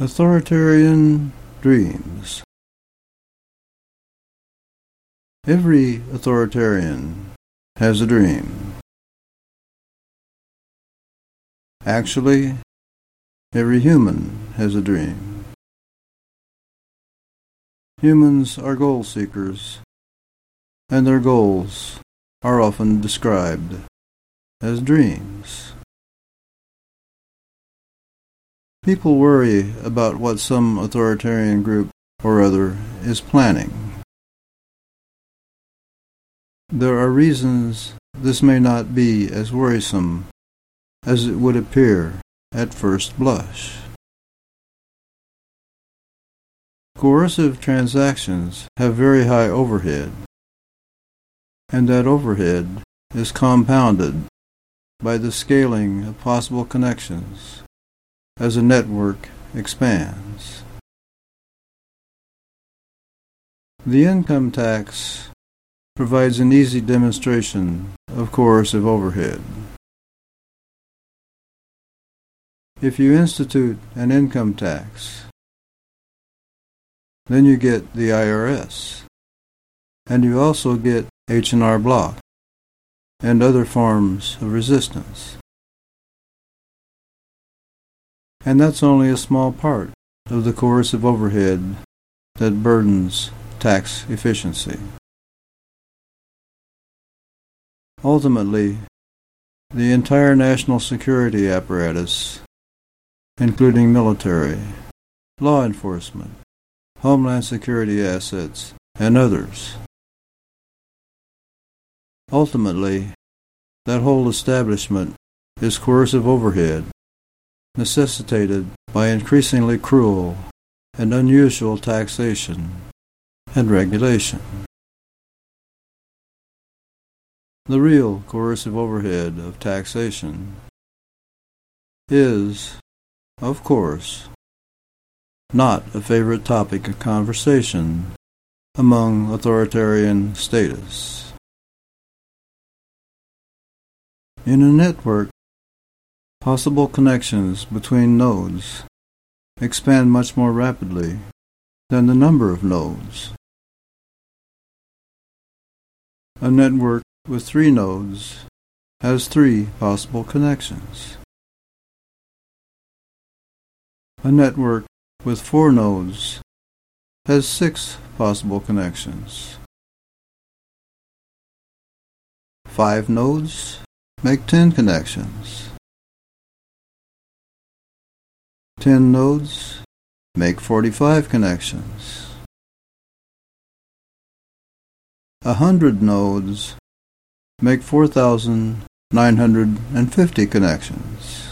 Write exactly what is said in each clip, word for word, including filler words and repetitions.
Authoritarian dreams. Every authoritarian has a dream. Actually, every human has a dream. Humans are goal seekers, and their goals are often described as dreams. People worry about what some authoritarian group or other is planning. There are reasons this may not be as worrisome as it would appear at first blush. Coercive transactions have very high overhead, and that overhead is compounded by the scaling of possible connections as a network expands. The income tax provides an easy demonstration of coercive overhead. If you institute an income tax, then you get the I R S, and you also get H and R Block and other forms of resistance. And that's only a small part of the coercive overhead that burdens tax efficiency. Ultimately, the entire national security apparatus, including military, law enforcement, homeland security assets, and others, ultimately, that whole establishment is coercive overhead necessitated by increasingly cruel and unusual taxation and regulation. The real coercive overhead of taxation is, of course, not a favorite topic of conversation among authoritarian statists. In a network, possible connections between nodes expand much more rapidly than the number of nodes. A network with three nodes has three possible connections. A network with four nodes has six possible connections. Five nodes make ten connections. Ten nodes make forty-five connections. A hundred nodes make four thousand nine hundred fifty connections.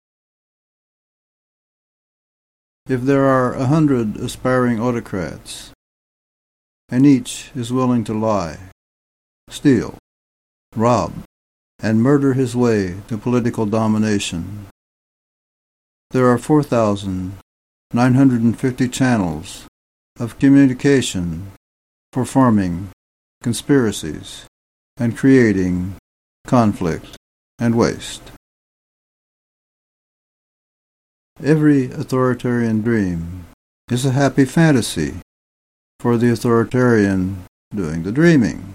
If there are a hundred aspiring autocrats, and each is willing to lie, steal, rob, and murder his way to political domination, there are four thousand nine hundred fifty channels of communication for forming conspiracies and creating conflict and waste. Every authoritarian dream is a happy fantasy for the authoritarian doing the dreaming.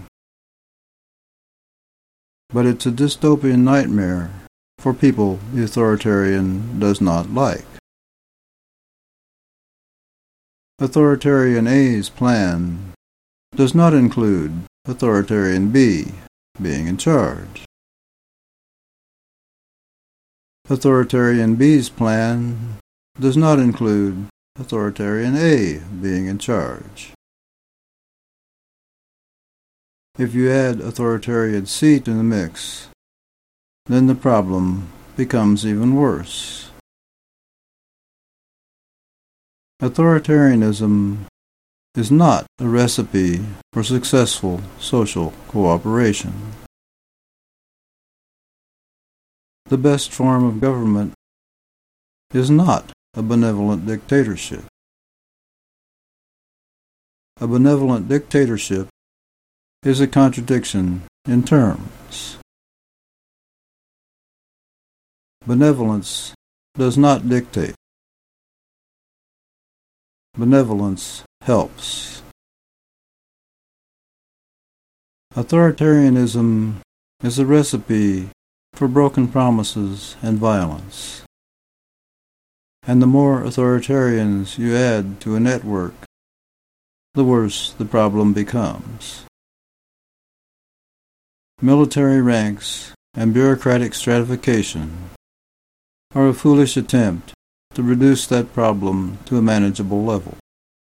But it's a dystopian nightmare for people the authoritarian does not like. Authoritarian A's plan does not include authoritarian B being in charge. Authoritarian B's plan does not include authoritarian A being in charge. If you add authoritarian C to the mix, then the problem becomes even worse. Authoritarianism is not a recipe for successful social cooperation. The best form of government is not a benevolent dictatorship. A benevolent dictatorship is a contradiction in terms. Benevolence does not dictate. benevolence helps. Authoritarianism is a recipe for broken promises and violence. And the more authoritarians you add to a network, the worse the problem becomes. Military ranks and bureaucratic stratification are a foolish attempt to reduce that problem to a manageable level.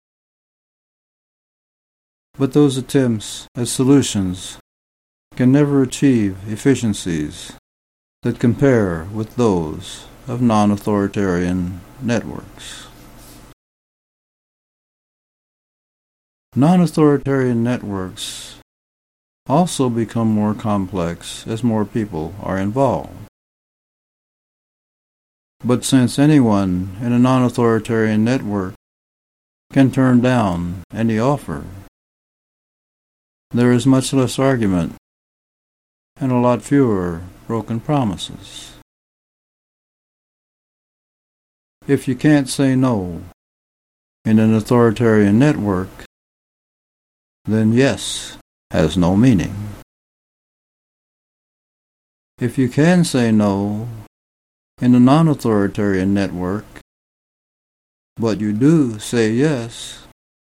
But those attempts at solutions can never achieve efficiencies that compare with those of non-authoritarian networks. Non-authoritarian networks also become more complex as more people are involved. But since anyone in a non-authoritarian network can turn down any offer, there is much less argument and a lot fewer broken promises. If you can't say no in an authoritarian network, then yes has no meaning. If you can say no in a non-authoritarian network, but you do say yes,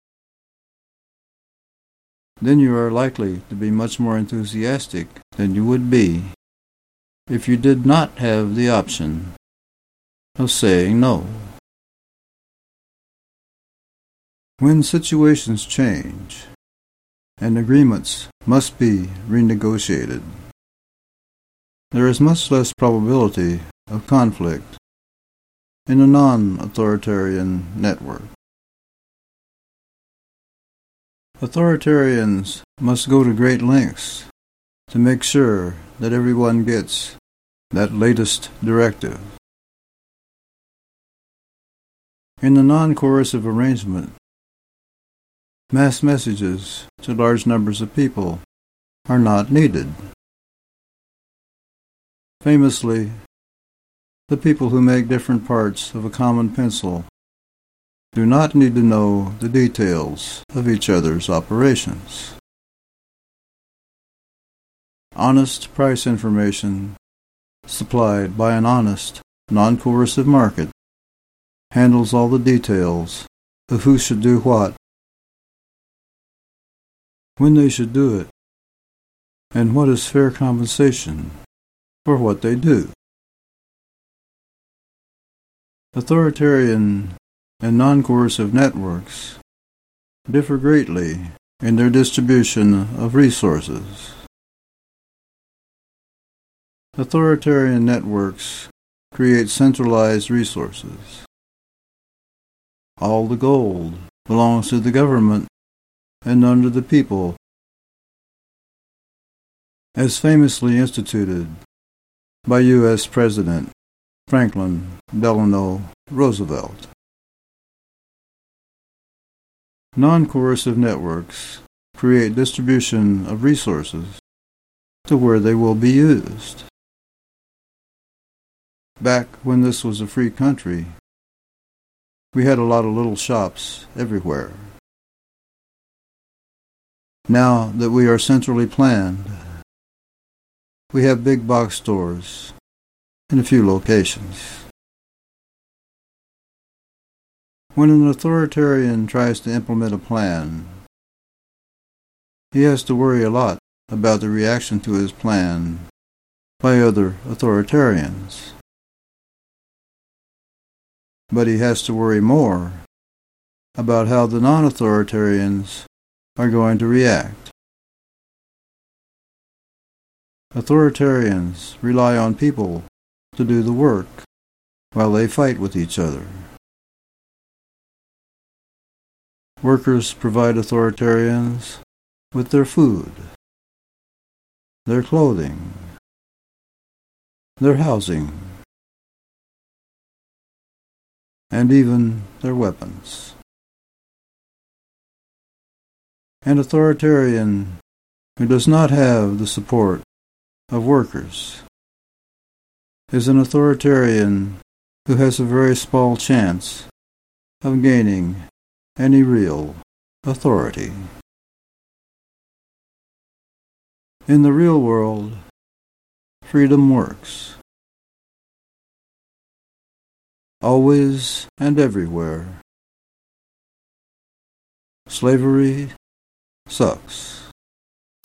then you are likely to be much more enthusiastic than you would be if you did not have the option of saying no. When situations change and agreements must be renegotiated, there is much less probability of conflict in a non-authoritarian network. Authoritarians must go to great lengths to make sure that everyone gets that latest directive. In the non-coercive arrangement, mass messages to large numbers of people are not needed. Famously, the people who make different parts of a common pencil do not need to know the details of each other's operations. Honest price information supplied by an honest, non-coercive market handles all the details of who should do what, when they should do it, and what is fair compensation for what they do. Authoritarian and non-coercive networks differ greatly in their distribution of resources. Authoritarian networks create centralized resources. All the gold belongs to the government and none to the people, as famously instituted by U S President Franklin Delano Roosevelt. Non-coercive networks create distribution of resources to where they will be used. Back when this was a free country, we had a lot of little shops everywhere. Now that we are centrally planned, we have big box stores in a few locations. When an authoritarian tries to implement a plan, he has to worry a lot about the reaction to his plan by other authoritarians. But he has to worry more about how the non-authoritarians are going to react. Authoritarians rely on people to do the work while they fight with each other. Workers provide authoritarians with their food, their clothing, their housing, and even their weapons. An authoritarian who does not have the support of workers is an authoritarian who has a very small chance of gaining any real authority. In the real world, freedom works. Always and everywhere. Slavery sucks.